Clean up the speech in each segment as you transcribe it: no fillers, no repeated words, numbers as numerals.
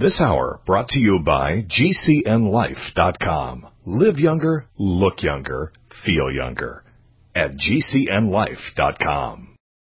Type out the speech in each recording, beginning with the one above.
This hour brought to you by GCNlife.com. Live younger, look younger, feel younger. At GCNlife.com.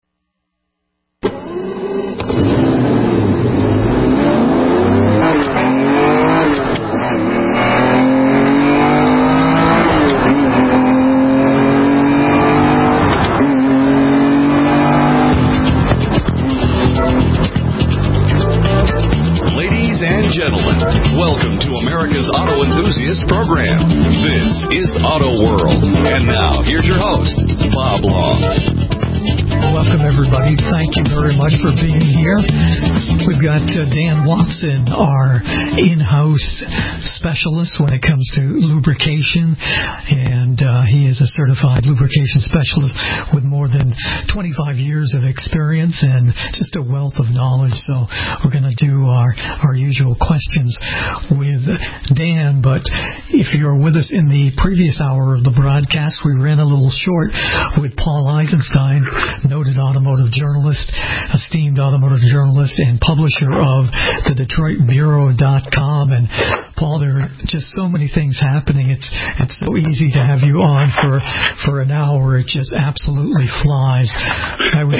Gentlemen, welcome to America's Auto Enthusiast program. This is Auto World. And now, here's your host, Bob Long. Welcome, everybody. Thank you very much for being here. We've got Dan Watson, our in-house specialist when it comes to lubrication, and he is a certified lubrication specialist with more than 25 years of experience and just a wealth of knowledge. So we're going to do our usual questions with Dan, but if you're with us in the previous hour of the broadcast, we ran a little short with Paul Eisenstein, noted automotive journalist, esteemed automotive journalist, and publisher of the DetroitBureau.com. And Paul, there are just so many things happening. It's so easy to have you on for an hour. It just absolutely flies. I was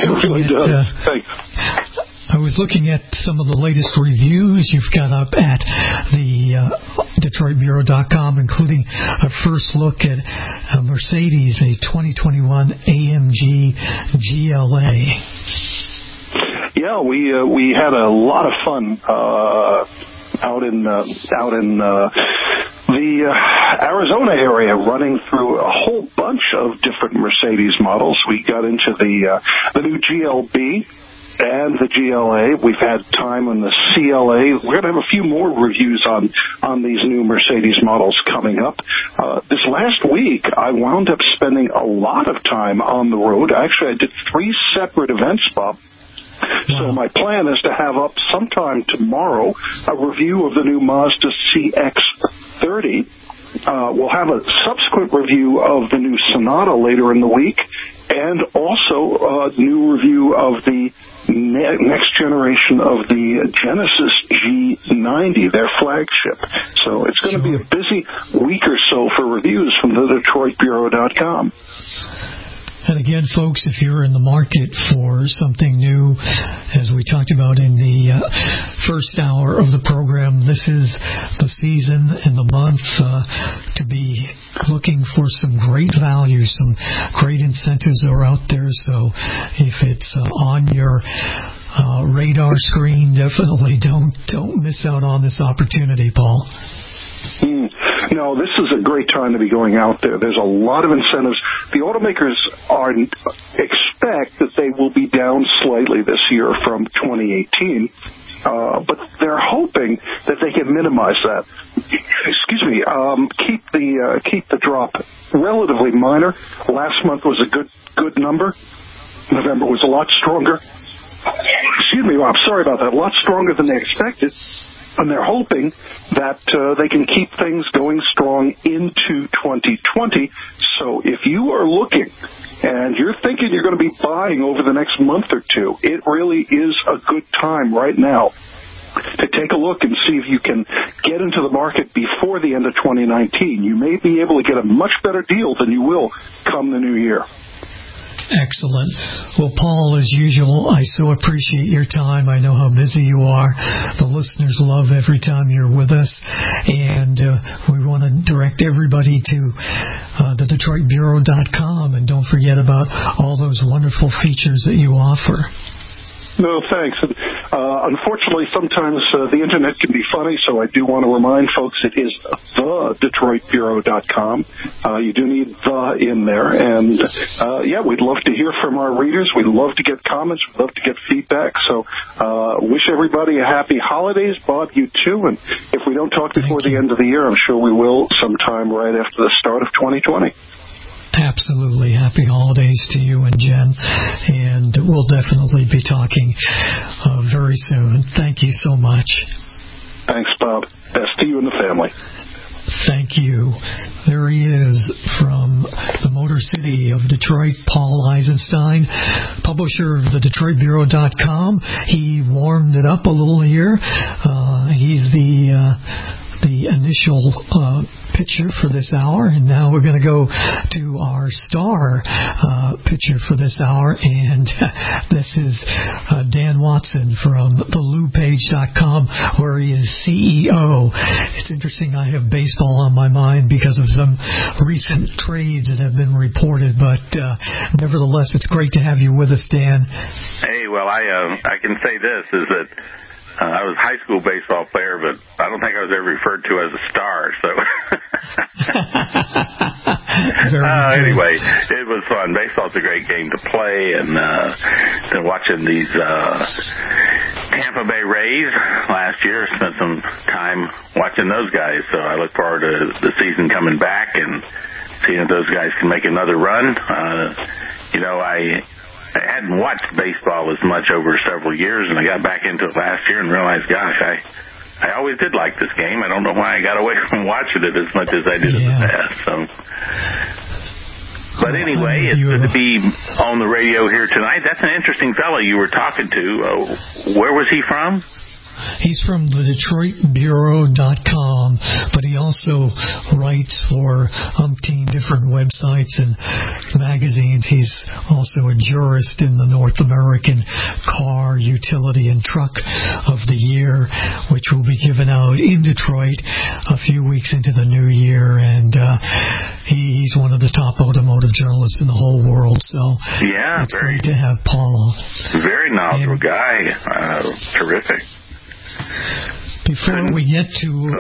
looking at some of the latest reviews you've got up at the DetroitBureau.com, including a first look at a Mercedes, a 2021 AMG GLA. Yeah, we had a lot of fun out in the Arizona area, running through a whole bunch of different Mercedes models. We got into the new GLB and the GLA. We've had time on the CLA. We're going to have a few more reviews on these new Mercedes models coming up. This last week, I wound up spending a lot of time on the road. Actually, I did 3 separate events, Bob. So my plan is to have up sometime tomorrow a review of the new Mazda CX-30. We'll have a subsequent review of the new Sonata later in the week, and also a new review of the next generation of the Genesis G90, their flagship. So it's going to be a busy week or so for reviews from the DetroitBureau.com. And again, folks, if you're in the market for something new, as we talked about in the first hour of the program, this is the season and the month to be looking for some great values. Some great incentives are out there. So if it's on your radar screen, definitely don't miss out on this opportunity, Paul. No, this is a great time to be going out there. There's a lot of incentives. The automakers expect that they will be down slightly this year from 2018, but they're hoping that they can minimize that. Keep the drop relatively minor. Last month was a good number. November was a lot stronger. I'm sorry about that. A lot stronger than they expected. And they're hoping that they can keep things going strong into 2020. So if you are looking and you're thinking you're going to be buying over the next month or two, it really is a good time right now to take a look and see if you can get into the market before the end of 2019. You may be able to get a much better deal than you will come the new year. Excellent. Well, Paul, as usual, I so appreciate your time. I know how busy you are. The listeners love every time you're with us. And we want to direct everybody to the DetroitBureau.com. And don't forget about all those wonderful features that you offer. No, thanks. Unfortunately, sometimes the Internet can be funny, so I do want to remind folks it is the DetroitBureau.com. You do need the in there. And, we'd love to hear from our readers. We'd love to get comments. We'd love to get feedback. So wish everybody a happy holidays. Bob, you too. And if we don't talk before the end of the year, I'm sure we will sometime right after the start of 2020. Absolutely. Happy holidays to you and Jen. And we'll definitely be talking very soon. Thank you so much. Thanks, Bob. Best to you and the family. Thank you. There he is from the Motor City of Detroit, Paul Eisenstein, publisher of the DetroitBureau.com. He warmed it up a little here. He's the initial picture for this hour, and now we're going to go to our star picture for this hour, and this is Dan Watson from thelubepage.com, where he is CEO. It's interesting, I have baseball on my mind because of some recent trades that have been reported, but nevertheless, it's great to have you with us, Dan. Hey, well, I can say this, is that I was a high school baseball player, but I don't think I was ever referred to as a star. So anyway, it was fun. Baseball's a great game to play, and then watching these Tampa Bay Rays last year, spent some time watching those guys. So I look forward to the season coming back and seeing if those guys can make another run. I hadn't watched baseball as much over several years, and I got back into it last year and realized, gosh, I always did like this game. I don't know why I got away from watching it as much as I did in the past. But anyway, it's good to be on the radio here tonight. That's an interesting fellow you were talking to. Where was he from? He's from the DetroitBureau.com, but he also writes for umpteen different websites and magazines. He's also a jurist in the North American Car, Utility, and Truck of the Year, which will be given out in Detroit a few weeks into the new year, and he's one of the top automotive journalists in the whole world, so it's great to have Paul. Very knowledgeable guy. Terrific. Before we get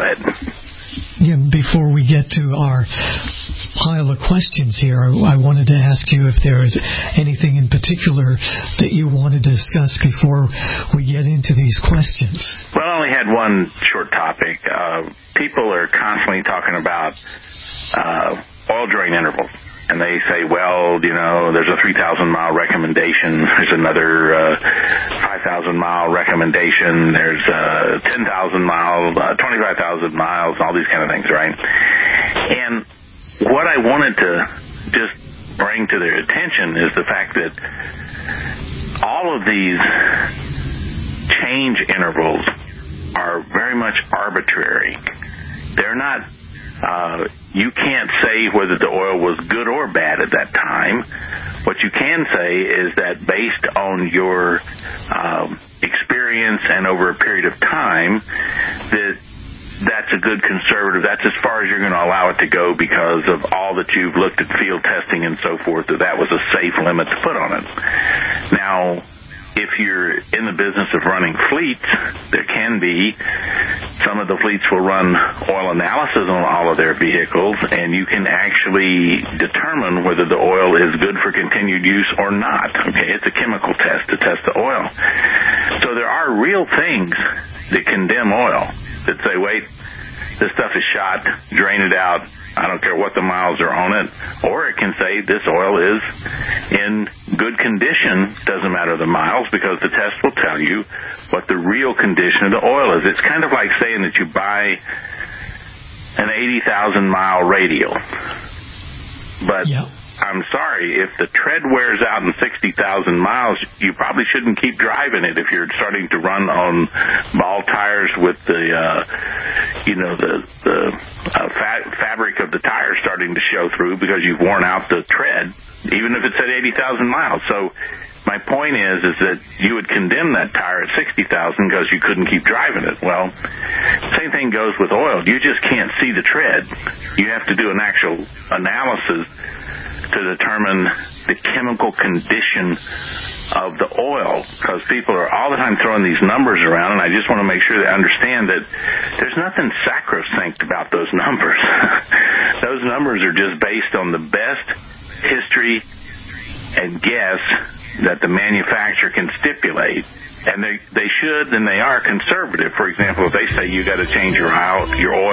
to our pile of questions here, I wanted to ask you if there is anything in particular that you wanted to discuss before we get into these questions. Well, I only had one short topic. People are constantly talking about oil drain intervals. And they say, well, there's a 3,000-mile recommendation. There's another 5,000-mile recommendation. There's 10,000 miles, 25,000 miles, all these kind of things, right? And what I wanted to just bring to their attention is the fact that all of these change intervals are very much arbitrary. They're not... you can't say whether the oil was good or bad at that time. What you can say is that based on your experience and over a period of time, that's a good conservative. That's as far as you're going to allow it to go because of all that you've looked at field testing and so forth, that was a safe limit to put on it. Now, if you're in the business of running fleets, there can be some of the fleets will run oil analysis on all of their vehicles, and you can actually determine whether the oil is good for continued use or not. Okay, it's a chemical test to test the oil. So there are real things that condemn oil that say, wait, this stuff is shot, drain it out, I don't care what the miles are on it. Or it can say this oil is in good condition, doesn't matter the miles, because the test will tell you what the real condition of the oil is. It's kind of like saying that you buy an 80,000-mile radio. But I'm sorry, if the tread wears out in 60,000 miles, you probably shouldn't keep driving it if you're starting to run on ball tires with the fabric of the tire starting to show through because you've worn out the tread, even if it's at 80,000 miles. So my point is that you would condemn that tire at 60,000 because you couldn't keep driving it. Well, same thing goes with oil. You just can't see the tread. You have to do an actual analysis to determine the chemical condition of the oil, because people are all the time throwing these numbers around, and I just want to make sure they understand that there's nothing sacrosanct about those numbers. Those numbers are just based on the best history and guess that the manufacturer can stipulate. And they should, and they are conservative. For example, if they say you got to change your oil,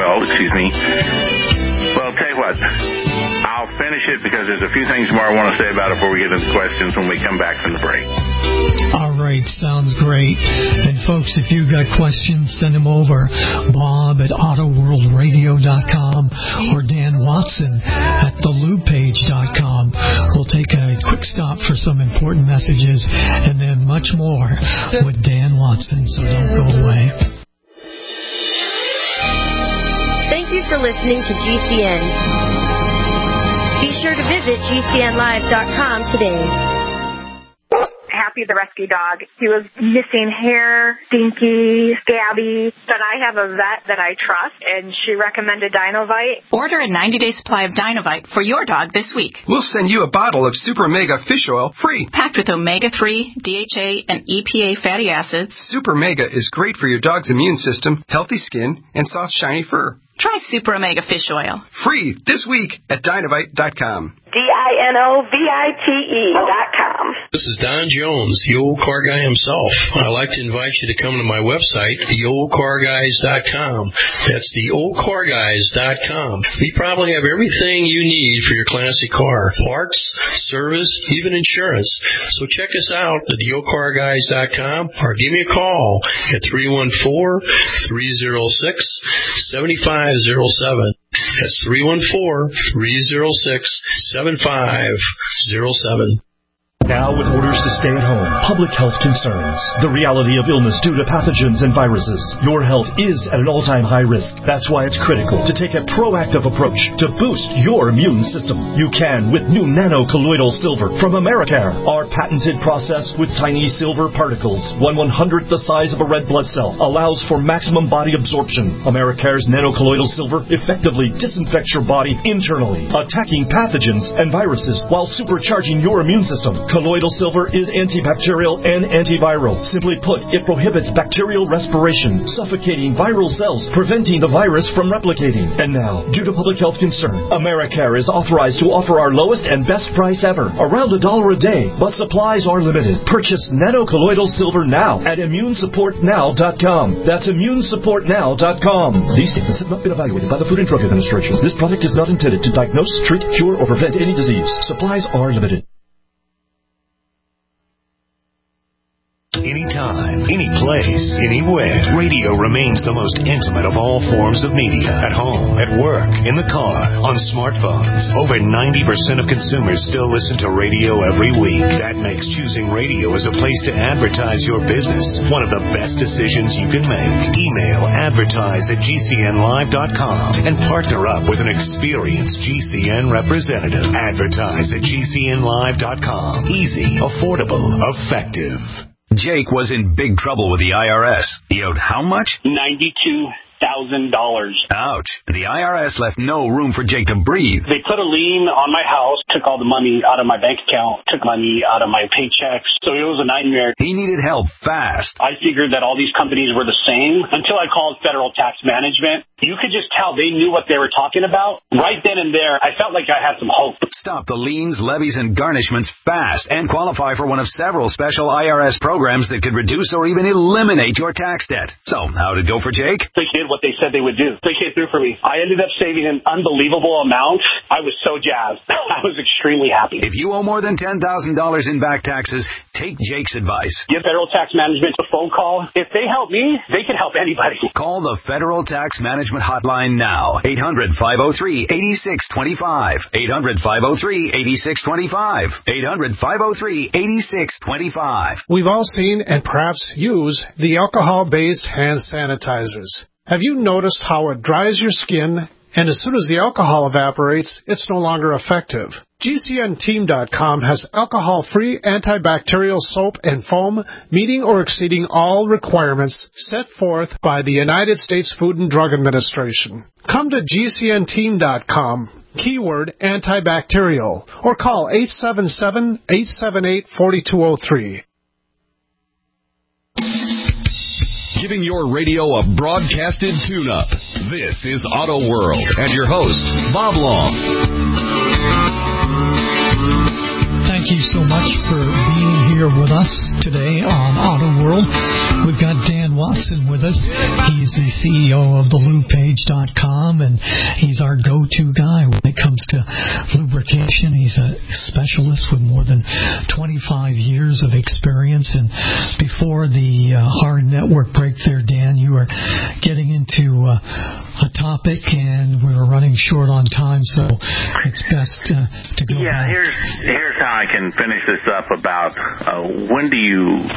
well, I'll tell you what, I'll finish it because there's a few things more I want to say about it before we get into questions when we come back from the break. All right, sounds great. And folks, if you've got questions, send them over. Bob at AutoWorldRadio.com or Dan Watson at TheLubepage.com. We'll take a quick stop for some important messages and then much more with Dan Watson, so don't go away. you for listening to GCN. Be sure to visit GCNlive.com today. Happy the rescue dog. He was missing hair, stinky, scabby. But I have a vet that I trust, and she recommended Dinovite. Order a 90-day supply of Dinovite for your dog this week. We'll send you a bottle of Super Mega Fish Oil free. Packed with omega-3, DHA, and EPA fatty acids. Super Mega is great for your dog's immune system, healthy skin, and soft, shiny fur. Try Super Omega Fish Oil. Free this week at Dinovite.com. DINOVITE.com. This is Don Jones, the old car guy himself. I'd like to invite you to come to my website, theoldcarguys.com. That's theoldcarguys.com. We probably have everything you need for your classic car. Parts, service, even insurance. So check us out at theoldcarguys.com or give me a call at 314-306-7507. That's 314-306-7507. Now with orders to stay at home, public health concerns, the reality of illness due to pathogens and viruses. Your health is at an all-time high risk. That's why it's critical to take a proactive approach to boost your immune system. You can with new nano-colloidal silver from Americare. Our patented process with tiny silver particles, 1/100th the size of a red blood cell, allows for maximum body absorption. Americare's nano-colloidal silver effectively disinfects your body internally, attacking pathogens and viruses while supercharging your immune system. Colloidal silver is antibacterial and antiviral. Simply put, it prohibits bacterial respiration, suffocating viral cells, preventing the virus from replicating. And now, due to public health concern, Americare is authorized to offer our lowest and best price ever, around $1 a day, but supplies are limited. Purchase nano-colloidal silver now at immunesupportnow.com. That's immunesupportnow.com. These statements have not been evaluated by the Food and Drug Administration. This product is not intended to diagnose, treat, cure, or prevent any disease. Supplies are limited. Anytime, any place, anywhere. Radio remains the most intimate of all forms of media. At home, at work, in the car, on smartphones. Over 90% of consumers still listen to radio every week. That makes choosing radio as a place to advertise your business one of the best decisions you can make. Email advertise@gcnlive.com and partner up with an experienced GCN representative. Advertise at gcnlive.com. Easy, affordable, effective. Jake was in big trouble with the IRS. He owed how much? $92,000. Ouch. The IRS left no room for Jake to breathe. They put a lien on my house, took all the money out of my bank account, took money out of my paychecks. So it was a nightmare. He needed help fast. I figured that all these companies were the same until I called Federal Tax Management. You could just tell they knew what they were talking about. Right then and there, I felt like I had some hope. Stop the liens, levies, and garnishments fast and qualify for one of several special IRS programs that could reduce or even eliminate your tax debt. So, how'd it go for Jake? They did what they said they would do. They came through for me. I ended up saving an unbelievable amount. I was so jazzed. I was extremely happy. If you owe more than $10,000 in back taxes, take Jake's advice. Give Federal Tax Management a phone call. If they help me, they can help anybody. Call the Federal Tax Management Hotline now. 800-503-8625. 800-503-8625. 800-503-8625. We've all seen and perhaps use the alcohol-based hand sanitizers. Have you noticed how it dries your skin, and as soon as the alcohol evaporates, it's no longer effective? GCNteam.com has alcohol-free antibacterial soap and foam meeting or exceeding all requirements set forth by the United States Food and Drug Administration. Come to GCNteam.com, keyword antibacterial, or call 877-878-4203. Giving your radio a broadcasted tune-up. This is Auto World and your host, Bob Long. Thank you so much for being here with us today on Auto World. We've got Dan Watson with us. He's the CEO of thelubepage.com, and he's our go-to guy when it comes to lubrication. He's a specialist with more than 25 years of experience. And before the hard network break there, Dan, you were getting into a topic, and we were running short on time, so it's best to go back. Here's how I can finish this up about when do you have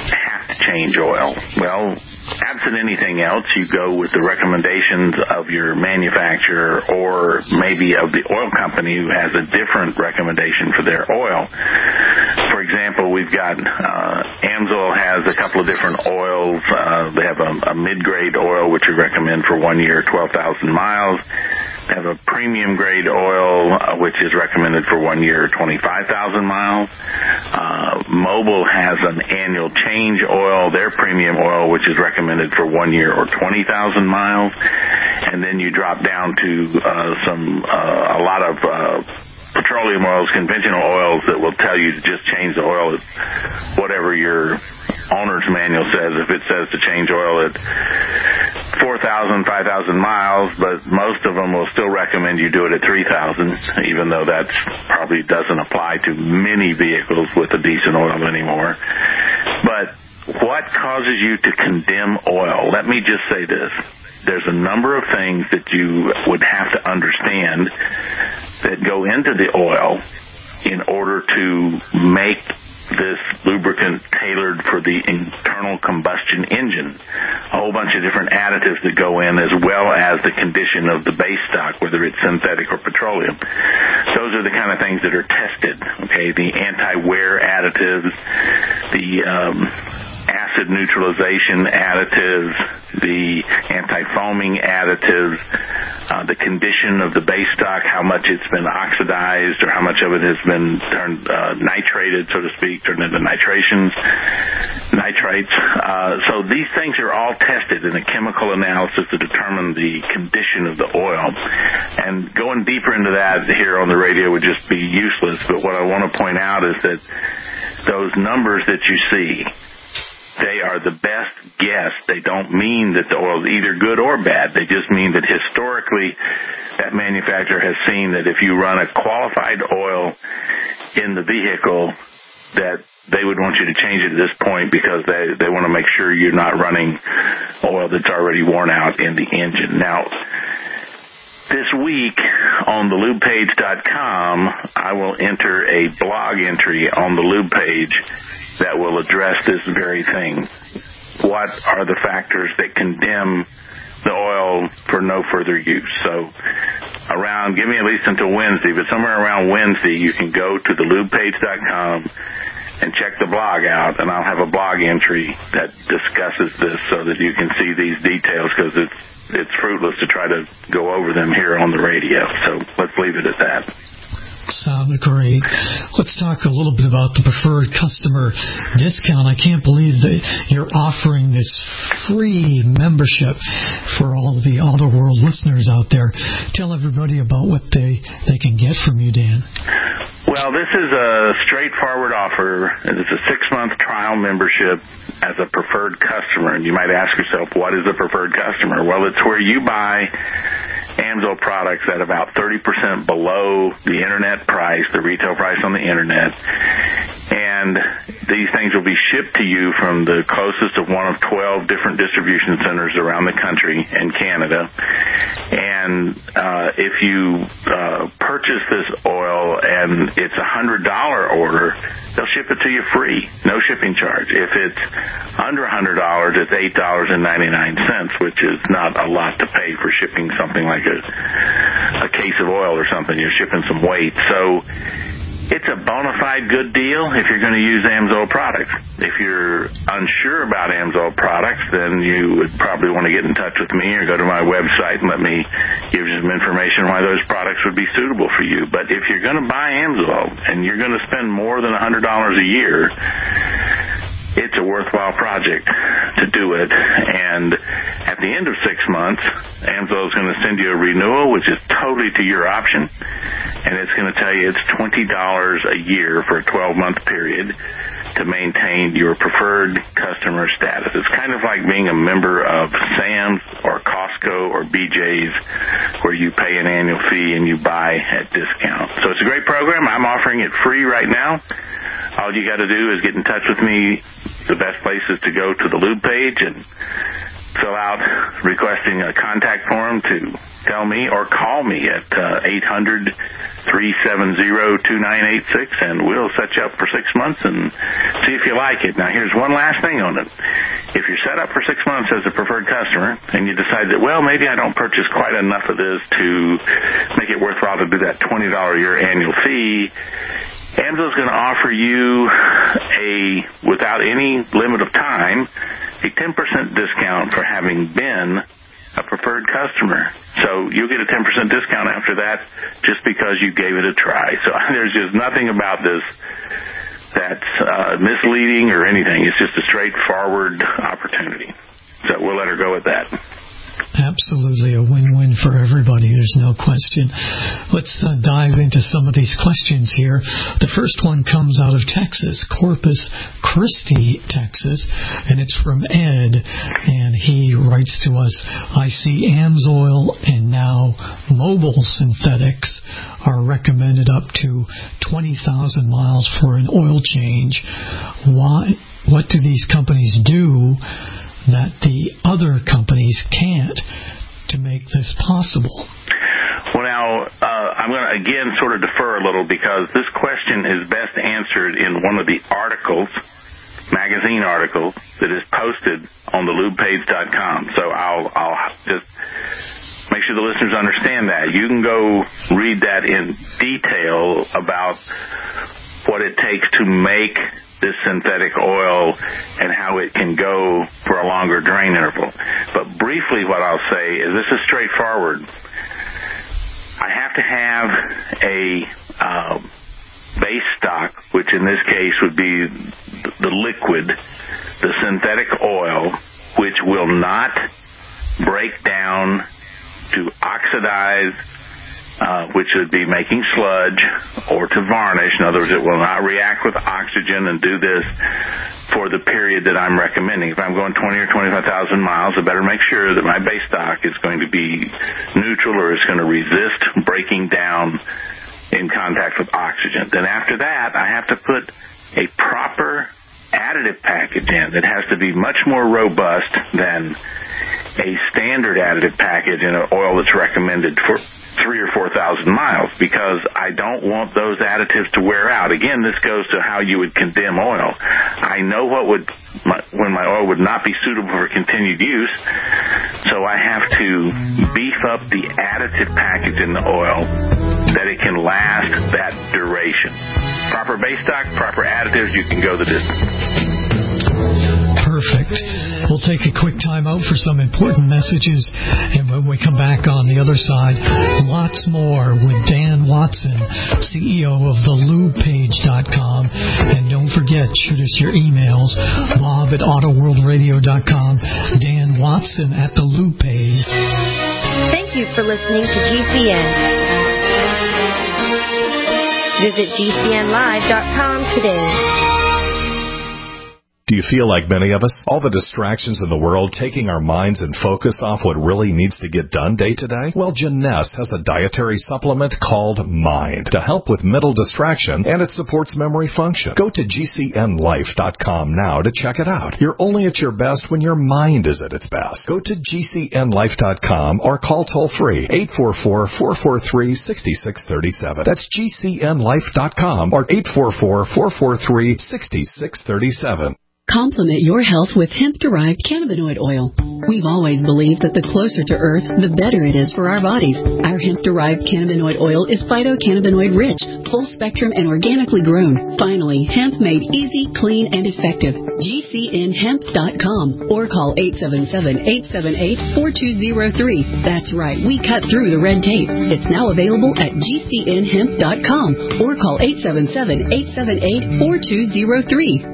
to change oil? Well, absent anything else, you go with the recommendations of your manufacturer or maybe of the oil company who has a different recommendation for their oil. For example, we've got Amsoil has a couple of different oils. They have a mid-grade oil, which we recommend for 1 year, 12,000 miles. They have a premium grade oil, which is recommended for 1 year, 25,000 miles. Mobil has an annual change oil, their premium oil, which is recommended for 1 year or 20,000 miles. And then you drop down to a lot of petroleum oils, conventional oils that will tell you to just change the oil at whatever your owner's manual says. If it says to change oil at 4,000, 5,000 miles, but most of them will still recommend you do it at 3,000, even though that probably doesn't apply to many vehicles with a decent oil anymore. But what causes you to condemn oil? Let me just say this. There's a number of things that you would have to understand that go into the oil in order to make this lubricant tailored for the internal combustion engine. A whole bunch of different additives that go in, as well as the condition of the base stock, whether it's synthetic or petroleum. Those are the kind of things that are tested. Okay, the anti-wear additives, the acid neutralization additives, the anti-foaming additives, the condition of the base stock, how much it's been oxidized or how much of it has been turned nitrated, so to speak, turned into nitrates. So these things are all tested in a chemical analysis to determine the condition of the oil. And going deeper into that here on the radio would just be useless, but what I want to point out is that those numbers that you see, they are the best guess. They don't mean that the oil is either good or bad. They just mean that historically that manufacturer has seen that if you run a qualified oil in the vehicle, that they would want you to change it at this point because they want to make sure you're not running oil that's already worn out in the engine. Now, this week on the lubepage.com, I will enter a blog entry on the Lube page that will address this very thing. What are the factors that condemn the oil for no further use? So give me at least until Wednesday, but somewhere around Wednesday you can go to the lubepage.com and check the blog out, and I'll have a blog entry that discusses this so that you can see these details, because it's fruitless to try to go over them here on the radio. So let's leave it at that. Sounds great. Let's talk a little bit about the preferred customer discount. I can't believe that you're offering this free membership for all of the Auto World listeners out there. Tell everybody about what they can get from you, Dan. Well, this is a straightforward offer. It's a 6-month trial membership as a preferred customer. And you might ask yourself, what is a preferred customer? Well, it's where you buy Amsoil products at about 30% below the internet price, the retail price on the internet. And these things will be shipped to you from the closest of one of 12 different distribution centers around the country and Canada. And if you purchase this oil and it's a $100 order, they'll ship it to you free, no shipping charge. If it's under $100, it's $8.99, which is not a lot to pay for shipping something like a case of oil or something. You're shipping some weight. So it's a bona fide good deal if you're going to use Amsoil products. If you're unsure about Amsoil products, then you would probably want to get in touch with me or go to my website and let me give you some information why those products would be suitable for you. But if you're going to buy Amsoil and you're going to spend more than $100 a year, it's a worthwhile project to do it. And at the end of 6 months, Amsoil is going to send you a renewal, which is totally to your option. And it's going to tell you it's $20 a year for a 12-month period to maintain your preferred customer status. It's kind of like being a member of Sam's or Costco or BJ's, where you pay an annual fee and you buy at discount. So it's a great program. I'm offering it free right now. All you got to do is get in touch with me. The best place is to go to the Lube page and fill out requesting a contact form to tell me or call me at 800-370-2986, and we'll set you up for 6 months and see if you like it. Now, here's one last thing on it. If you're set up for 6 months as a preferred customer and you decide that, well, maybe I don't purchase quite enough of this to make it worthwhile to do that $20 a year annual fee, AMSO's going to offer you without any limit of time, a 10% discount for having been a preferred customer. So you'll get a 10% discount after that just because you gave it a try. So there's just nothing about this that's misleading or anything. It's just a straightforward opportunity. So we'll let her go with that. Absolutely a win-win for everybody. There's no question. Let's dive into some of these questions here. The first one comes out of Texas, Corpus Christi, Texas, and it's from Ed, and he writes to us, I see AMSOIL and now Mobil Synthetics are recommended up to 20,000 miles for an oil change. What do these companies do that the other companies can't to make this possible? Well, now, I'm going to, again, sort of defer a little because this question is best answered in one of the articles, magazine articles, that is posted on the lubepage.com. So I'll just make sure the listeners understand that. You can go read that in detail about what it takes to make this synthetic oil and how it can go for a longer drain interval. But briefly what I'll say is this is straightforward. I have to have a base stock, which in this case would be the liquid, the synthetic oil, which will not break down to oxidize, which would be making sludge, or to varnish. In other words, it will not react with oxygen and do this for the period that I'm recommending. If I'm going 20 or 25,000 miles, I better make sure that my base stock is going to be neutral or it's going to resist breaking down in contact with oxygen. Then after that, I have to put a proper additive package in that has to be much more robust than a standard additive package in an oil that's recommended for 3,000 or 4,000 miles, because I don't want those additives to wear out. Again, this goes to how you would condemn oil. I know when my oil would not be suitable for continued use, so I have to beef up the additive package in the oil that it can last that duration. Proper base stock, proper additives, you can go the distance. Perfect. We'll take a quick time out for some important messages, and when we come back on the other side, lots more with Dan Watson, CEO of thelubepage.com. And don't forget, shoot us your emails, bob@autoworldradio.com, Dan Watson at the Lube Page. Thank you for listening to GCN. Visit GCNlive.com today. Do you feel like many of us? All the distractions in the world taking our minds and focus off what really needs to get done day to day? Well, Jeunesse has a dietary supplement called Mind to help with mental distraction, and it supports memory function. Go to GCNlife.com now to check it out. You're only at your best when your mind is at its best. Go to GCNlife.com or call toll-free 844-443-6637. That's GCNlife.com or 844-443-6637. Complement your health with hemp-derived cannabinoid oil. We've always believed that the closer to Earth, the better it is for our bodies. Our hemp-derived cannabinoid oil is phytocannabinoid-rich, full-spectrum, and organically grown. Finally, hemp made easy, clean, and effective. GCNhemp.com or call 877-878-4203. That's right, we cut through the red tape. It's now available at GCNhemp.com or call 877-878-4203.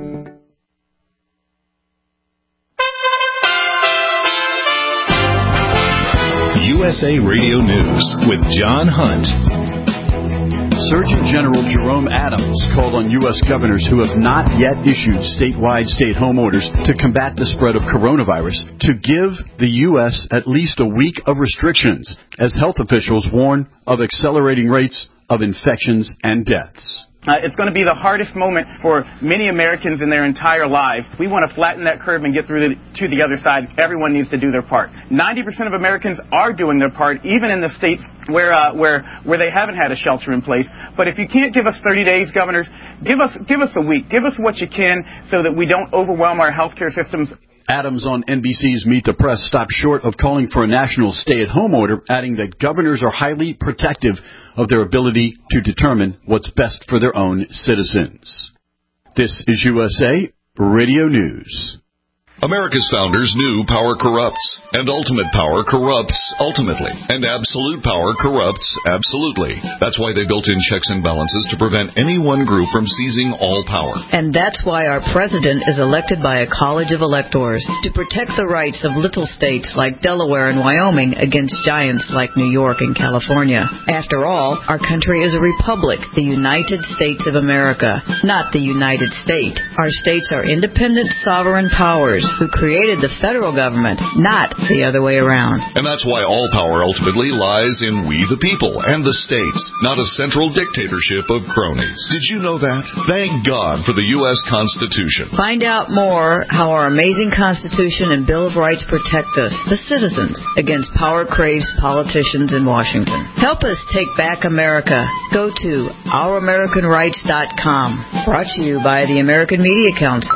USA Radio News with John Hunt. Surgeon General Jerome Adams called on U.S. governors who have not yet issued statewide stay-at-home orders to combat the spread of coronavirus to give the U.S. at least a week of restrictions, as health officials warn of accelerating rates of infections and deaths. It's going to be the hardest moment for many Americans in their entire lives. We want to flatten that curve and get through to the other side. Everyone needs to do their part. 90% of Americans are doing their part, even in the states where they haven't had a shelter in place. But if you can't give us 30 days, governors, give us a week. Give us what you can so that we don't overwhelm our healthcare systems. Adams on NBC's Meet the Press stopped short of calling for a national stay-at-home order, adding that governors are highly protective of their ability to determine what's best for their own citizens. This is USA Radio News. America's founders knew power corrupts, and ultimate power corrupts ultimately, and absolute power corrupts absolutely. That's why they built in checks and balances to prevent any one group from seizing all power. And that's why our president is elected by a college of electors to protect the rights of little states like Delaware and Wyoming against giants like New York and California. After all, our country is a republic, the United States of America, not the United State. Our states are independent sovereign powers who created the federal government, not the other way around. And that's why all power ultimately lies in we the people and the states, not a central dictatorship of cronies. Did you know that? Thank God for the U.S. Constitution. Find out more how our amazing Constitution and Bill of Rights protect us, the citizens, against power-crazed politicians in Washington. Help us take back America. Go to ouramericanrights.com. Brought to you by the American Media Council.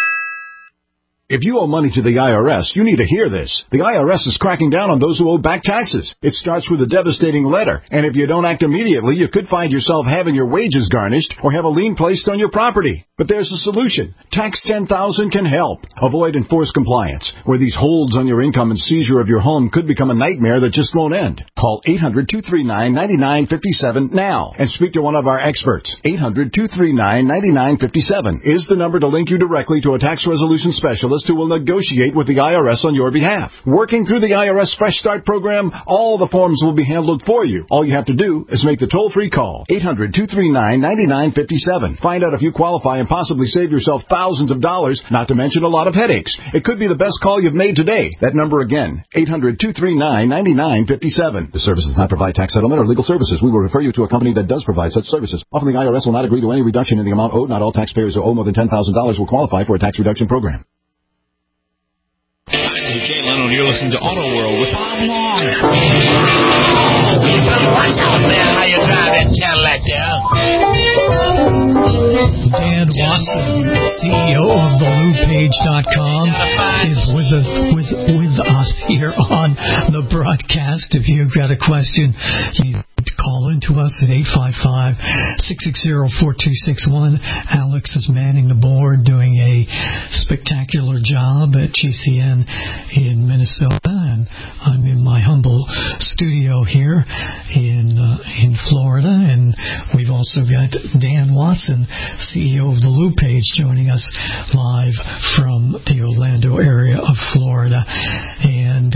If you owe money to the IRS, you need to hear this. The IRS is cracking down on those who owe back taxes. It starts with a devastating letter, and if you don't act immediately, you could find yourself having your wages garnished or have a lien placed on your property. But there's a solution. Tax 10,000 can help. Avoid enforced compliance, where these holds on your income and seizure of your home could become a nightmare that just won't end. Call 800-239-9957 now and speak to one of our experts. 800-239-9957 is the number to link you directly to a tax resolution specialist who will negotiate with the IRS on your behalf. Working through the IRS Fresh Start program, all the forms will be handled for you. All you have to do is make the toll-free call. 800-239-9957. Find out if you qualify and possibly save yourself thousands of dollars, not to mention a lot of headaches. It could be the best call you've made today. That number again, 800-239-9957. The service does not provide tax settlement or legal services. We will refer you to a company that does provide such services. Often the IRS will not agree to any reduction in the amount owed. Not all taxpayers who owe more than $10,000 will qualify for a tax reduction program. I'm Jay Leno, and you're listening to Auto World with Bob Long. What's up, man? How you driving, Cadillac there? Dan Watson, CEO of TheLouPage.com, is with us here on the broadcast. If you've got a question, you call in to us at 855-660-4261. Alex is manning the board, doing a spectacular job at GCN in Minnesota, and I'm in my humble studio here in Florida, and we've also got Dan Watson, CEO of the LouPage, joining us live from the Orlando area of Florida. And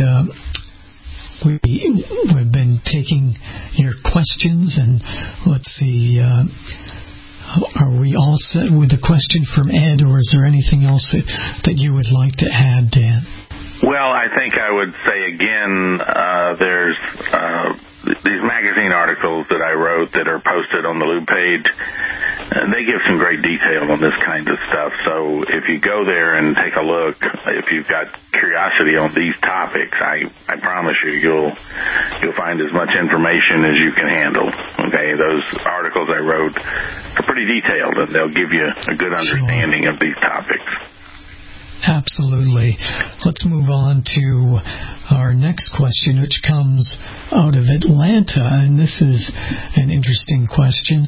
we've been taking your questions, and let's see, are we all set with the question from Ed, or is there anything else that you would like to add, Dan? Well, I think I would say again, there's these magazine articles that I wrote that are posted on the LouPage. They give some great detail on this kind of stuff. So if you go there and take a look, if you've got curiosity on these topics, I promise you'll find as much information as you can handle. Okay, those articles I wrote are pretty detailed, and they'll give you a good understanding of these topics. Absolutely. Let's move on to our next question, which comes out of Atlanta, and this is an interesting question.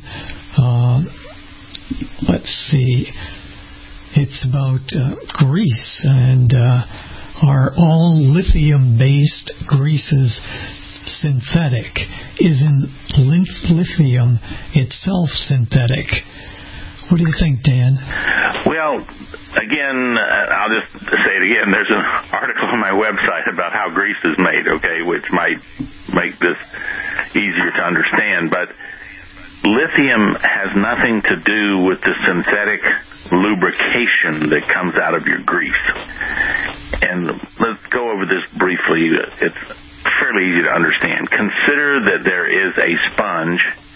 Let's see. It's about grease, and are all lithium-based greases synthetic? Isn't lithium itself synthetic? What do you think, Dan? Well, again, I'll just say it again. There's an article on my website about how grease is made, okay, which might make this easier to understand. But lithium has nothing to do with the synthetic lubrication that comes out of your grease. And let's go over this briefly. It's fairly easy to understand. Consider that there is a sponge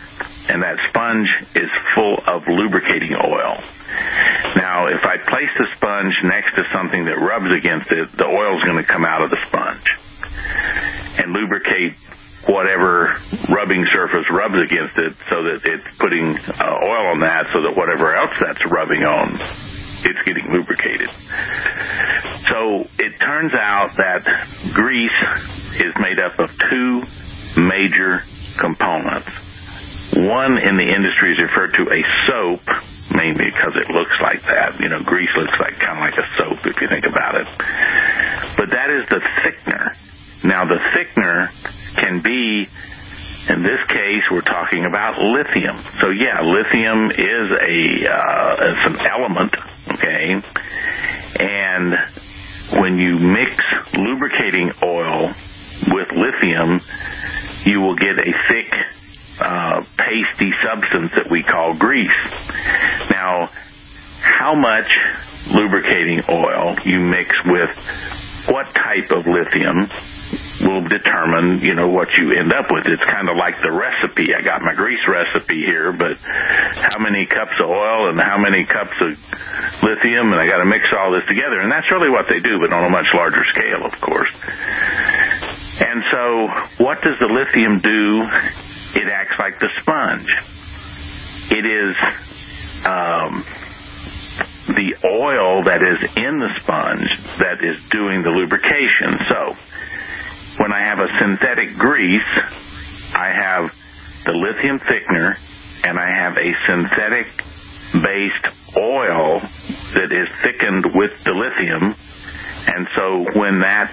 and that sponge is full of lubricating oil. Now, if I place the sponge next to something that rubs against it, the oil is going to come out of the sponge and lubricate whatever rubbing surface rubs against it, so that it's putting oil on that, so that whatever else that's rubbing on, it's getting lubricated. So it turns out that grease is made up of two major components. One in the industry is referred to a soap, mainly because it looks like that. You know, grease looks like kind of like a soap if you think about it. But that is the thickener. Now, the thickener can be, in this case, we're talking about lithium. So, yeah, lithium is it's an element, okay? And when you mix lubricating oil with lithium, you will get a thick, pasty substance that we call grease. Now, how much lubricating oil you mix with what type of lithium will determine, what you end up with. It's kind of like the recipe. I got my grease recipe here, but how many cups of oil and how many cups of lithium, and I got to mix all this together. And that's really what they do, but on a much larger scale, of course. And so what does the lithium do? It acts like the sponge. It is the oil that is in the sponge that is doing the lubrication. So when I have a synthetic grease, I have the lithium thickener, and I have a synthetic-based oil that is thickened with the lithium. And so when that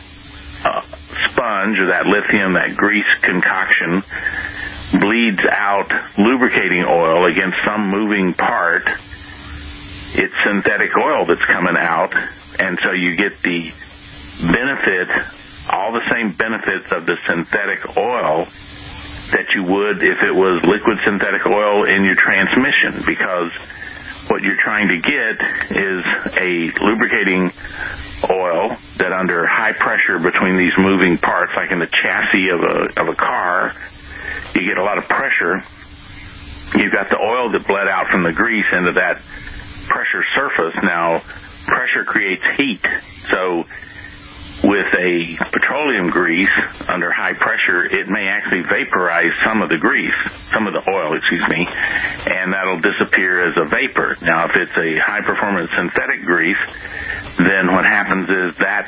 sponge or that lithium, that grease concoction bleeds out lubricating oil against some moving part, it's synthetic oil that's coming out, and so you get the benefit, all the same benefits of the synthetic oil that you would if it was liquid synthetic oil in your transmission, because what you're trying to get is a lubricating oil that under high pressure between these moving parts, like in the chassis of a car, you get a lot of pressure. You've got the oil that bled out from the grease into that pressure surface. Now, pressure creates heat. So with a petroleum grease under high pressure, it may actually vaporize some of the grease, some of the oil, and that'll disappear as a vapor. Now, if it's a high-performance synthetic grease, then what happens is that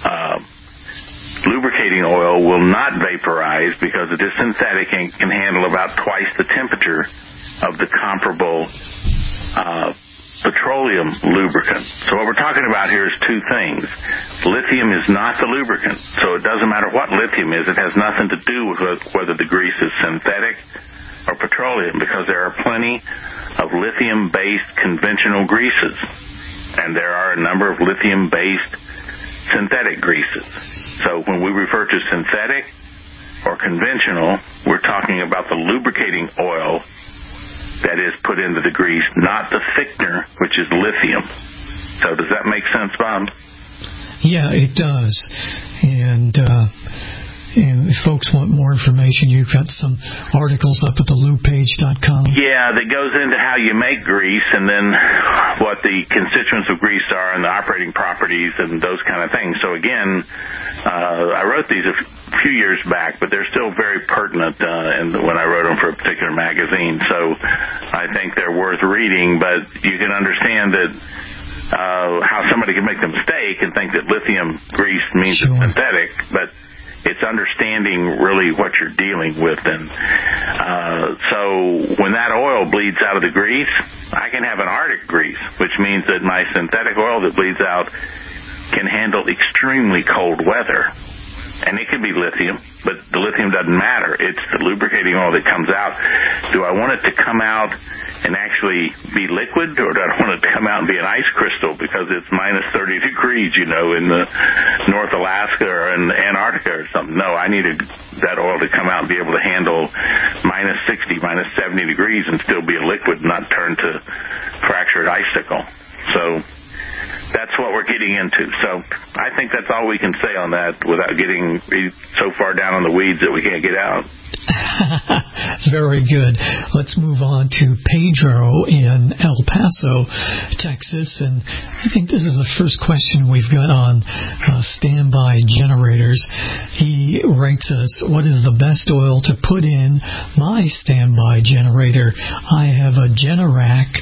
lubricating oil will not vaporize because it is synthetic and can handle about twice the temperature of the comparable petroleum lubricant. So what we're talking about here is two things. Lithium is not the lubricant, so it doesn't matter what lithium is. It has nothing to do with whether the grease is synthetic or petroleum, because there are plenty of lithium-based conventional greases, and there are a number of lithium-based synthetic greases. So when we refer to synthetic or conventional, we're talking about the lubricating oil that is put into the grease, not the thickener, which is lithium. So does that make sense, Bob? Yeah, it does. And if folks want more information, you've got some articles up at the lubepage.com. Yeah, that goes into how you make grease and then what the constituents of grease are and the operating properties and those kind of things. So again, I wrote these a few years back, but they're still very pertinent when I wrote them for a particular magazine. So I think they're worth reading, but you can understand that how somebody can make the mistake and think that lithium grease means it's synthetic, but it's understanding really what you're dealing with. And so when that oil bleeds out of the grease, I can have an Arctic grease, which means that my synthetic oil that bleeds out can handle extremely cold weather. And it could be lithium, but the lithium doesn't matter. It's the lubricating oil that comes out. Do I want it to come out and actually be liquid, or do I want it to come out and be an ice crystal because it's minus 30 degrees, in the North Alaska or in Antarctica or something? No, I need that oil to come out and be able to handle minus 60, minus 70 degrees and still be a liquid, not turn to fractured icicle. So that's what we're getting into. So I think that's all we can say on that without getting so far down in the weeds that we can't get out. Very good. Let's move on to Pedro in El Paso, Texas. And I think this is the first question we've got on standby generators. He writes us, what is the best oil to put in my standby generator? I have a Generac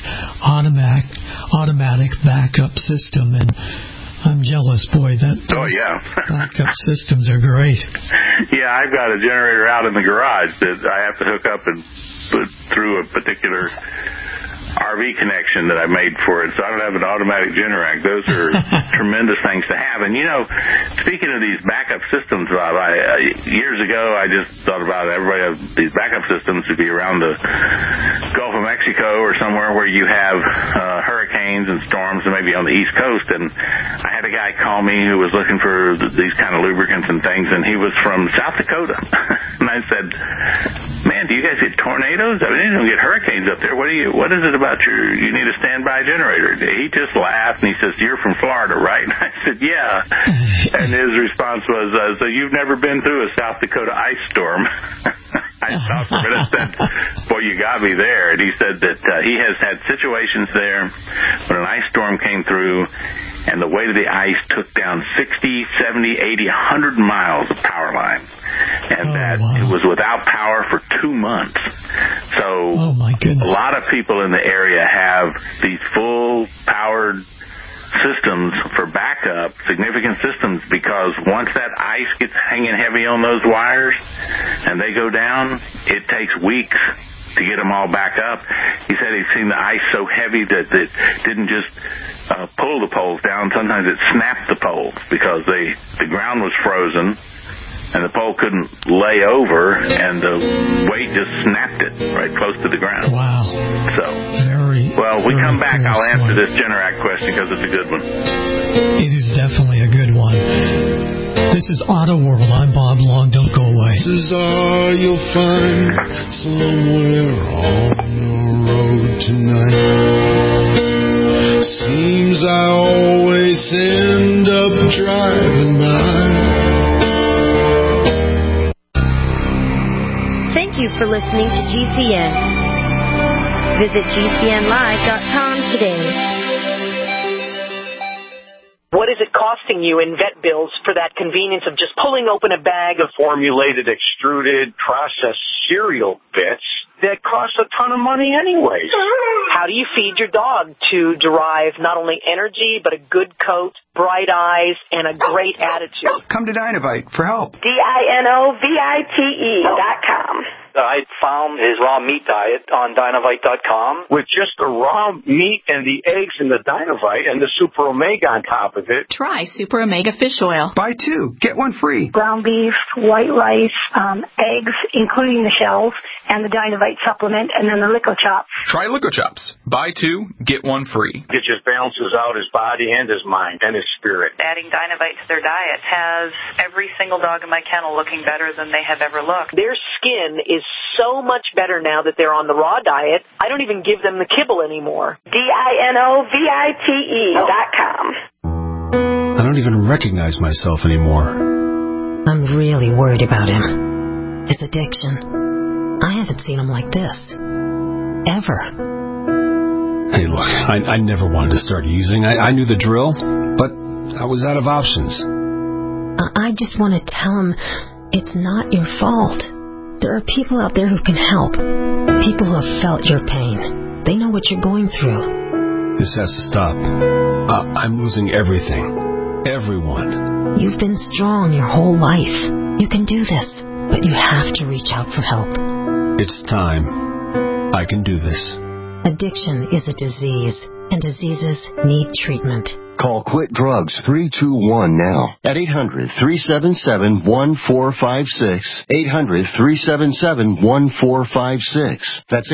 automatic backup system, and I'm jealous, boy. Backup systems are great. Yeah, I've got a generator out in the garage that I have to hook up and put through a particular RV connection that I made for it, so I don't have an automatic Generac. Those are tremendous things to have. And, speaking of these backup systems, Bob, years ago I just thought about everybody has these backup systems to be around the Gulf of Mexico or somewhere where you have hurricanes and storms, and maybe on the East Coast. And I had a guy call me who was looking for these kind of lubricants and things, and he was from South Dakota. And I said, man, do you guys get tornadoes? I mean, you don't get hurricanes up there. What is it about you need a standby generator? He just laughed and he says, you're from Florida, right? And I said, yeah. And his response was, so you've never been through a South Dakota ice storm? I thought for a minute, said, boy, you got me there. And he said that he has had situations there when an ice storm came through and the weight of the ice took down 60, 70, 80, 100 miles of power line. And it was without power for 2 months. So a lot of people in the area have these full-powered systems for backup, significant systems, because once that ice gets hanging heavy on those wires and they go down, it takes weeks to get them all back up. He said he'd seen the ice so heavy that it didn't just pull the poles down. Sometimes it snapped the poles because the ground was frozen and the pole couldn't lay over, and the weight just snapped it right close to the ground. Wow. So, we come back, I'll answer this Generac question because it's a good one. It is definitely a good one. This is Auto World. I'm Bob Long. Don't go away. This is all you'll find somewhere on the road tonight. Seems I always end up driving by. Thank you for listening to GCN. Visit GCNlive.com today. What is it costing you in vet bills for that convenience of just pulling open a bag of formulated, extruded, processed cereal bits that cost a ton of money anyways? How do you feed your dog to derive not only energy, but a good coat, bright eyes, and a great attitude? Come to Dinovite for help. DINOVITE.com. I found his raw meat diet on Dinovite.com. With just the raw meat and the eggs and the Dinovite and the Super Omega on top of it. Try Super Omega Fish Oil. Buy 2, get 1 free. Ground beef, white rice, eggs, including the shells, and the Dinovite supplement, and then the Lico Chops. Try Lico Chops. Buy 2, get 1 free. It just balances out his body and his mind and his spirit. Adding Dinovite to their diet has every single dog in my kennel looking better than they have ever looked. Their skin is so much better now that they're on the raw diet. I don't even give them the kibble anymore. DINOVITE.com. I don't even recognize myself anymore. I'm really worried about him. His addiction. I haven't seen him like this. Ever. Hey, look, I never wanted to start using. I knew the drill, but I was out of options. I just want to tell him it's not your fault. There are people out there who can help. People who have felt your pain. They know what you're going through. This has to stop. I'm losing everything. Everyone. You've been strong your whole life. You can do this, but you have to reach out for help. It's time. I can do this. Addiction is a disease, and diseases need treatment. Call Quit Drugs 321 now at 800-377-1456. 800-377-1456. That's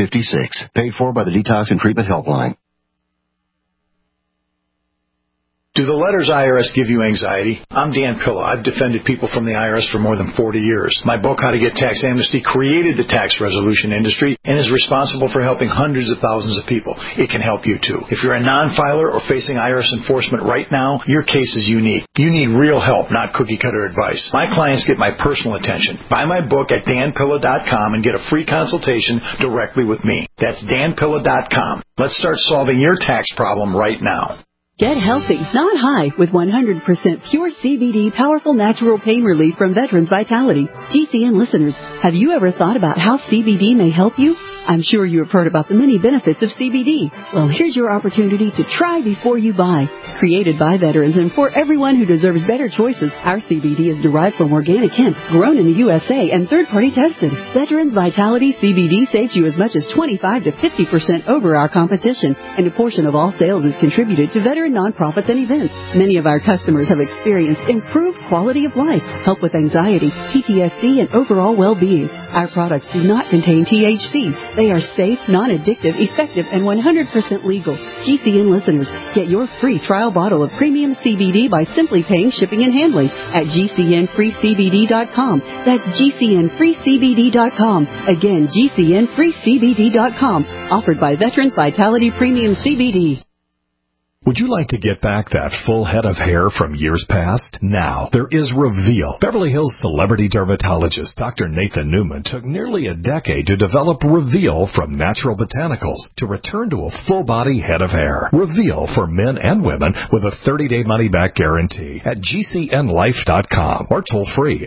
800-377-1456. Paid for by the Detox and Treatment Helpline. Do the letters IRS give you anxiety? I'm Dan Pilla. I've defended people from the IRS for more than 40 years. My book, How to Get Tax Amnesty, created the tax resolution industry and is responsible for helping hundreds of thousands of people. It can help you too. If you're a non-filer or facing IRS enforcement right now, your case is unique. You need real help, not cookie-cutter advice. My clients get my personal attention. Buy my book at danpilla.com and get a free consultation directly with me. That's danpilla.com. Let's start solving your tax problem right now. Get healthy, not high, with 100% pure CBD powerful natural pain relief from Veterans Vitality. GCN listeners, have you ever thought about how CBD may help you? I'm sure you have heard about the many benefits of CBD. Well, here's your opportunity to try before you buy. Created by veterans and for everyone who deserves better choices, our CBD is derived from organic hemp, grown in the USA, and third-party tested. Veterans Vitality CBD saves you as much as 25 to 50% over our competition, and a portion of all sales is contributed to veteran nonprofits and events. Many of our customers have experienced improved quality of life, help with anxiety, PTSD, and overall well-being. Our products do not contain THC. They are safe, non-addictive, effective, and 100% legal. GCN listeners, get your free trial bottle of premium CBD by simply paying shipping and handling at GCNFreeCBD.com. That's GCNFreeCBD.com. Again, GCNFreeCBD.com. Offered by Veterans Vitality Premium CBD. Would you like to get back that full head of hair from years past? Now, there is Reveal. Beverly Hills celebrity dermatologist Dr. Nathan Newman took nearly a decade to develop Reveal from natural botanicals to return to a full-body head of hair. Reveal for men and women with a 30-day money-back guarantee at GCNLife.com or toll-free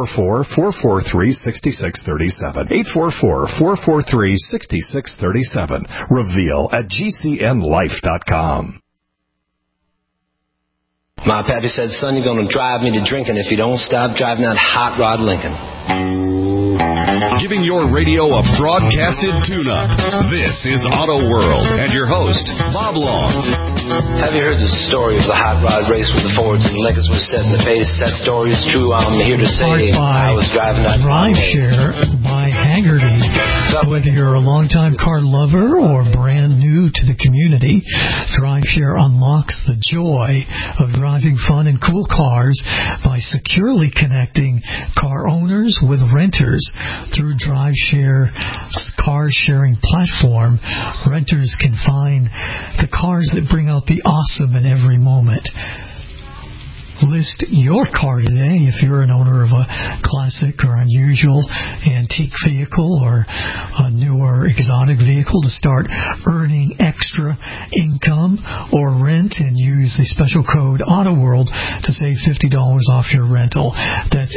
844-443-6637. 844-443-6637. Reveal at GCNLife.com. My pappy said, son, you're going to drive me to drinking if you don't stop driving that hot rod Lincoln. Giving your radio a broadcasted tune-up. This is Auto World and your host, Bob Long. Have you heard the story of the hot rod race with the Fords and Lincolns was set in the pace? That story is true. I'm here to say I was driving that Driveshare by Haggerty. Whether you're a longtime car lover or brand new to the community, Driveshare unlocks the joy of driving fun and cool cars by securely connecting car owners with renters through Driveshare's car sharing platform. Renters can find the cars that bring out the awesome in every moment. List your car today if you're an owner of a classic or unusual antique vehicle or a newer exotic vehicle to start earning extra income, or rent and use the special code AutoWorld to save $50 off your rental. That's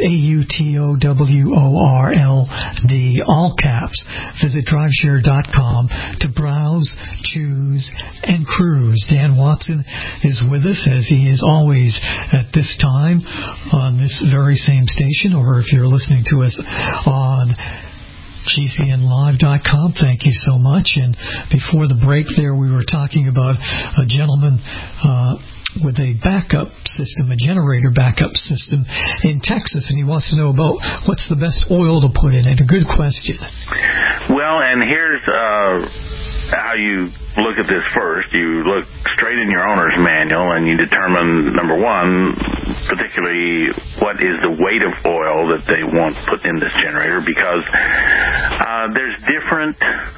AutoWorld, all caps. Visit Driveshare.com to browse, choose, and cruise. Dan Watson is with us, as he is always at this time on this very same station, or if you're listening to us on GCNLive.com. Thank you so much. And before the break there, we were talking about a gentleman with a backup system, a generator backup system in Texas, and he wants to know about what's the best oil to put in it. A good question. Well, and here's how you look at this first. You look straight in your owner's manual and you determine, number one, particularly what is the weight of oil that they want put in this generator, because there's different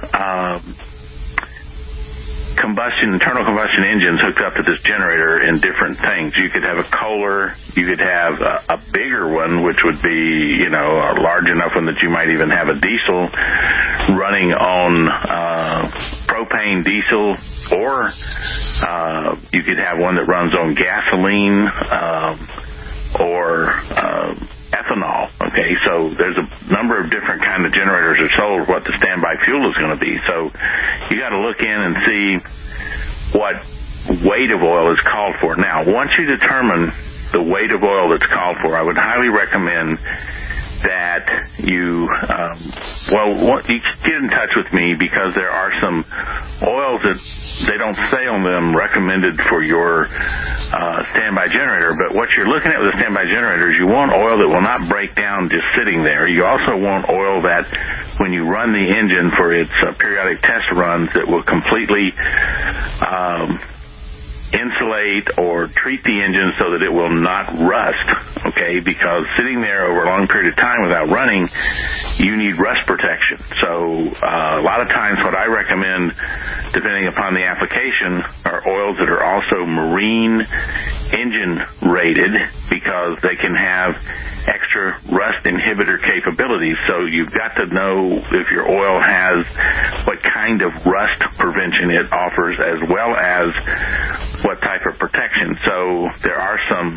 internal combustion engines hooked up to this generator in different things. You could have a Kohler, you could have a bigger one, which would be, a large enough one that you might even have a diesel running on propane diesel, or you could have one that runs on gasoline or ethanol. Okay, so there's a number of different kind of generators that are sold what the standby fuel is going to be. So you got to look in and see what weight of oil is called for. Now, once you determine the weight of oil that's called for, I would highly recommend that you you get in touch with me, because there are some oils that they don't say on them recommended for your standby generator. But what you're looking at with a standby generator is you want oil that will not break down just sitting there. You also want oil that when you run the engine for its periodic test runs, that will completely insulate or treat the engine so that it will not rust, okay? Because sitting there over a long period of time without running, you need rust protection. So a lot of times what I recommend, depending upon the application, are oils that are also marine engine rated because they can have extra rust inhibitor capabilities. So you've got to know if your oil has what kind of rust prevention it offers as well as what type of protection. So there are some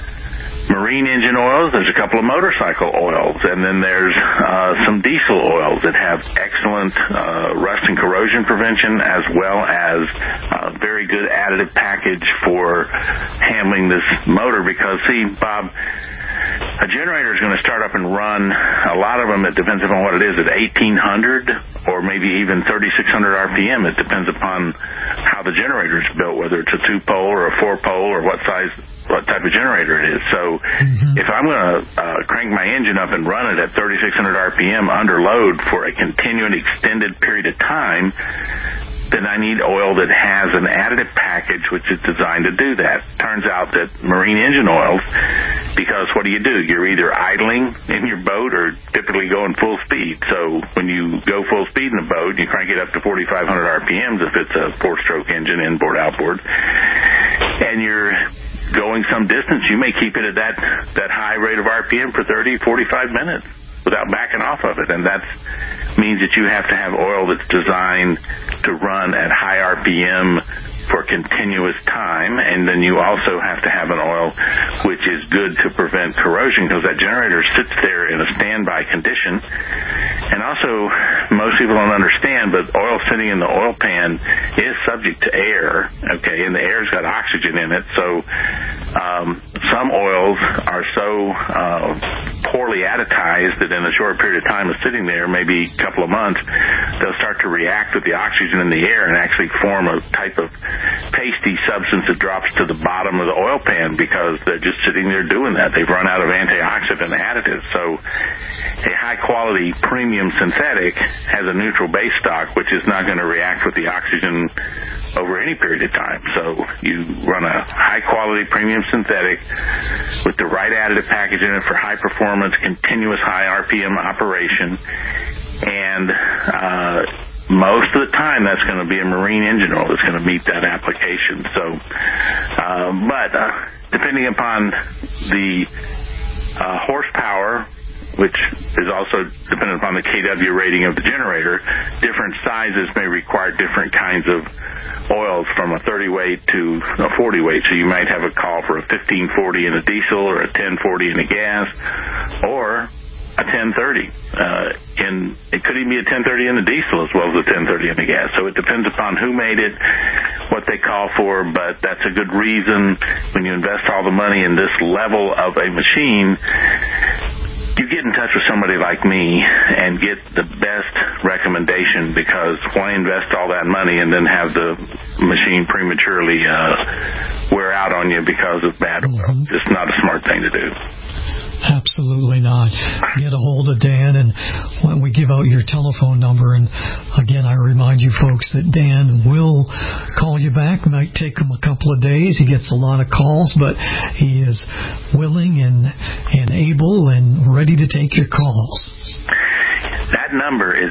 marine engine oils, there's a couple of motorcycle oils, and then there's some diesel oils that have excellent rust and corrosion prevention as well as a very good additive package for handling this motor. Because, see, Bob, a generator is going to start up and run, a lot of them, it depends upon what it is, at 1800 or maybe even 3600 RPM. It depends upon how the generator is built, whether it's a 2-pole or a 4-pole or what type of generator it is. So if I'm going to crank my engine up and run it at 3600 RPM under load for a continuing extended period of time, then I need oil that has an additive package which is designed to do that. Turns out that marine engine oils, because what do? You're either idling in your boat or typically going full speed. So when you go full speed in a boat, you crank it up to 4,500 RPMs if it's a 4-stroke engine, inboard, outboard, and you're going some distance, you may keep it at that high rate of RPM for 30, 45 minutes without backing off of it. And that means that you have to have oil that's designed to run at high RPM for continuous time, and then you also have to have an oil which is good to prevent corrosion, because that generator sits there in a standby condition. And also, most people don't understand, but oil sitting in the oil pan is subject to air, okay, and the air's got oxygen in it. So some oils are so poorly additized that in a short period of time of sitting there, maybe a couple of months, they'll start to react with the oxygen in the air and actually form a type of pasty substance that drops to the bottom of the oil pan because they're just sitting there doing that. They've run out of antioxidant additives. So a high-quality premium synthetic has a neutral base stock, which is not going to react with the oxygen over any period of time. So you run a high-quality premium synthetic with the right additive package in it for high-performance, continuous high RPM operation, and most of the time that's going to be a marine engine oil that's going to meet that application. So, but depending upon the horsepower, which is also dependent upon the KW rating of the generator, different sizes may require different kinds of oils, from a 30 weight to a 40 weight. So you might have a call for a 1540 in a diesel or a 1040 in a gas, or a 1030. And it could even be a 1030 in the diesel as well as a 1030 in the gas. So it depends upon who made it, what they call for, but that's a good reason when you invest all the money in this level of a machine, you get in touch with somebody like me and get the best recommendation, because why invest all that money and then have the machine prematurely wear out on you because of bad oil? It's not a smart thing to do. Absolutely not. Get a hold of Dan, and when we give out your telephone number, and again, I remind you folks that Dan will call you back. It might take him a couple of days. He gets a lot of calls, but he is willing and able and ready to take your calls. That number is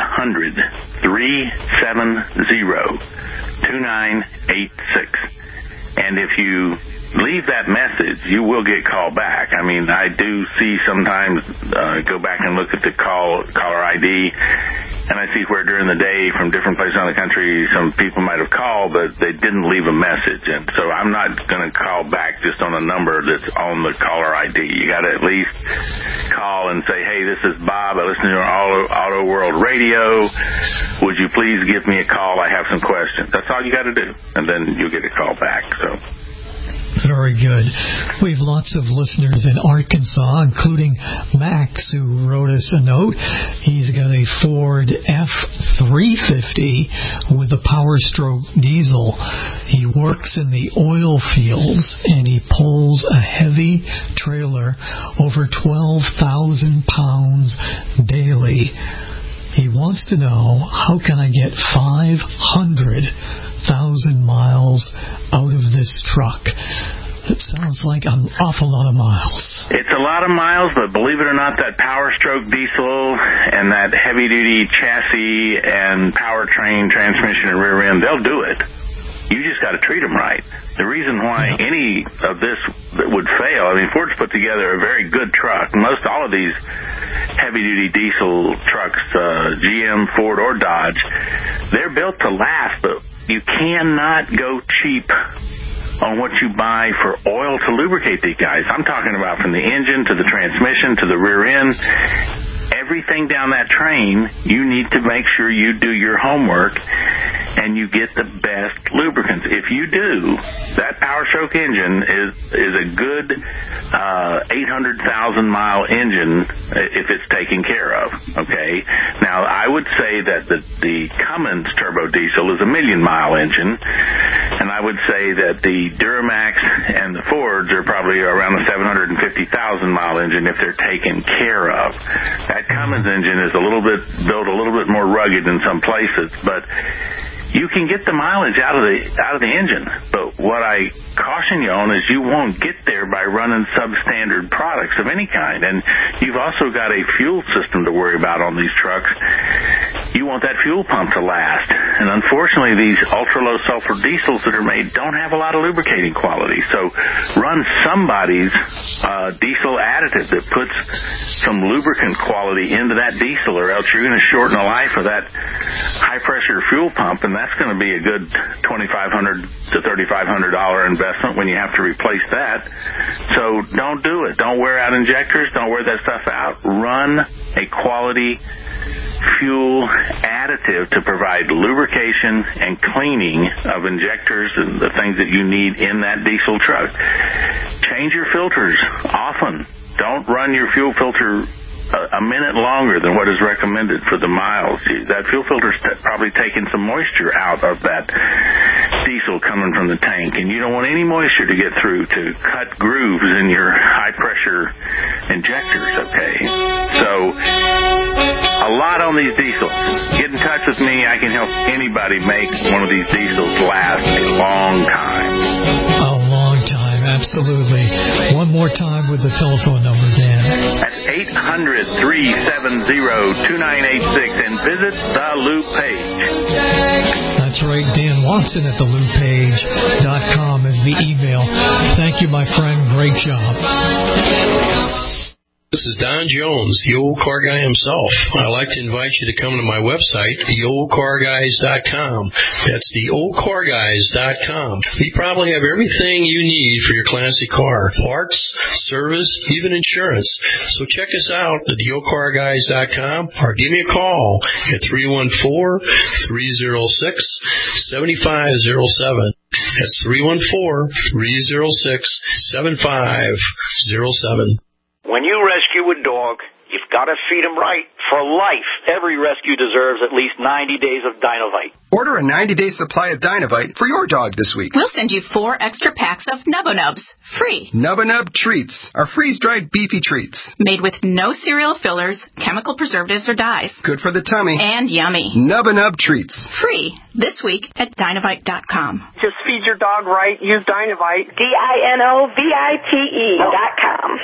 800-370-2986. And if you leave that message, you will get called back. I mean, I do see sometimes go back and look at the caller ID, and I see where during the day from different places around the country some people might have called, but they didn't leave a message. And so I'm not going to call back just on a number that's on the caller ID. You got to at least call and say, hey, this is Bob. I listen to your Auto World Radio. Would you please give me a call? I have some questions. That's all you got to do, and then you'll get a call back. So. Very good. We have lots of listeners in Arkansas, including Max, who wrote us a note. He's got a Ford F-350 with a Power Stroke diesel. He works in the oil fields, and he pulls a heavy trailer over 12,000 pounds daily. He wants to know, how can I get 500,000 miles out of this truck? It sounds like an awful lot of miles. It's a lot of miles, but believe it or not, that Power Stroke diesel and that heavy-duty chassis and powertrain, transmission, and rear end, they'll do it. You just got to treat them right. The reason why any of this would fail, I mean, Ford's put together a very good truck. Most all of these heavy-duty diesel trucks, GM, Ford, or Dodge, they're built to last, but you cannot go cheap on what you buy for oil to lubricate these guys. I'm talking about from the engine to the transmission to the rear end. Everything down that train, you need to make sure you do your homework and you get the best lubricants. If you do, that Power Stroke engine is a good 800,000-mile engine if it's taken care of, okay? Now, I would say that the Cummins turbo diesel is a 1,000,000-mile engine, and I would say that the Duramax and the Fords are probably around the 750,000-mile engine if they're taken care of. That Cummins engine is built a little bit more rugged in some places, but you can get the mileage out of the engine. But what I caution you on is you won't get there by running substandard products of any kind. And you've also got a fuel system to worry about on these trucks. You want that fuel pump to last. And unfortunately, these ultra-low sulfur diesels that are made don't have a lot of lubricating quality. So run somebody's diesel additive that puts some lubricant quality into that diesel, or else you're going to shorten the life of that high-pressure fuel pump, and that's going to be a good $2,500 to $3,500 investment when you have to replace that. So don't do it. Don't wear out injectors. Don't wear that stuff out. Run a quality fuel additive to provide lubrication and cleaning of injectors and the things that you need in that diesel truck. Change your filters often. Don't run your fuel filter a minute longer than what is recommended for the miles. That fuel filter's probably taking some moisture out of that diesel coming from the tank, and you don't want any moisture to get through to cut grooves in your high-pressure injectors, okay? So, a lot on these diesels. Get in touch with me. I can help anybody make one of these diesels last a long time. A long time, absolutely. One more time with the telephone number, Dan. That's 800-370-2986, and visit the Loop page. That's right. Dan Watson at theloopage.com is the email. Thank you, my friend. Great job. This is Don Jones, the old car guy himself. I'd like to invite you to come to my website, theoldcarguys.com. That's theoldcarguys.com. We probably have everything you need for your classic car. Parts, service, even insurance. So check us out at theoldcarguys.com or give me a call at 314-306-7507. That's 314-306-7507. When you rescue a dog, you've got to feed him right for life. Every rescue deserves at least 90 days of Dynovite. Order a 90-day supply of Dynovite for your dog this week. We'll send you 4 extra packs of Nubba Nubs, free. Nubba Nub Treats are freeze-dried beefy treats. Made with no cereal fillers, chemical preservatives, or dyes. Good for the tummy. And yummy. Nubba Nub Treats. Free this week at Dynovite.com. Just feed your dog right. Use Dynovite. DINOVITE.com.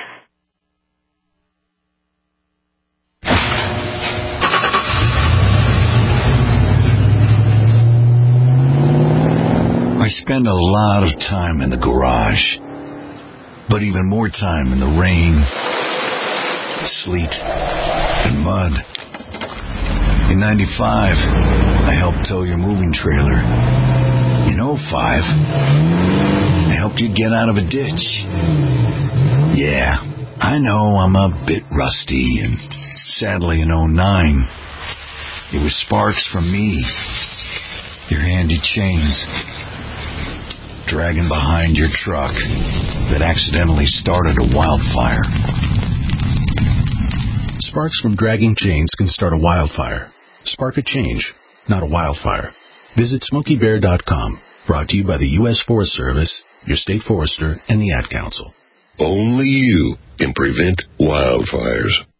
I spend a lot of time in the garage, but even more time in the rain, sleet, and mud. In 95, I helped tow your moving trailer. In 05, I helped you get out of a ditch. Yeah, I know I'm a bit rusty, and sadly in 09, it was sparks from me, your handy chains, dragging behind your truck that accidentally started a wildfire. Sparks from dragging chains can start a wildfire. Spark a change, not a wildfire. Visit SmokeyBear.com. Brought to you by the U.S. Forest Service, your state forester, and the Ad Council. Only you can prevent wildfires.